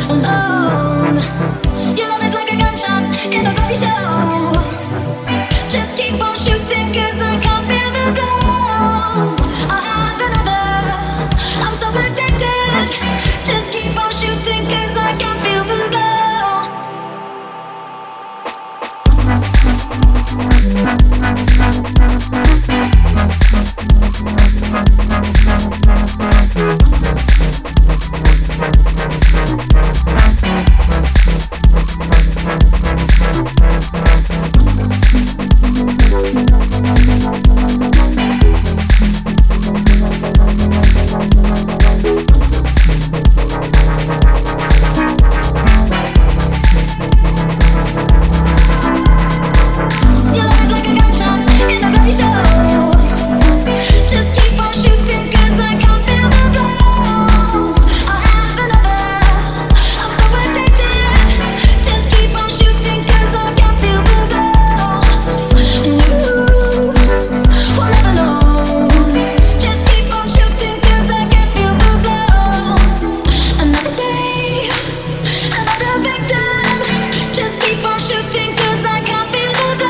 alone. Your love is like a gunshot in a bloody show. Just keep on shooting 'cause I can't feel the blow. I have another, I'm so addicted. Just keep on shooting 'cause I can't feel the blow. Your love is like a gunshot in a bloody show. Just keep on shooting 'cause I can't feel the blow. I have another, I'm so addicted. Just keep on shooting 'cause I can't feel the blow. And you will never know. Just keep on shooting 'cause I can't feel the blow. Another day, another victim. Just keep on shooting 'cause I can't feel the blow.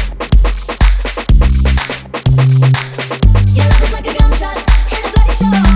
Your love is like a gunshot in a bloody show.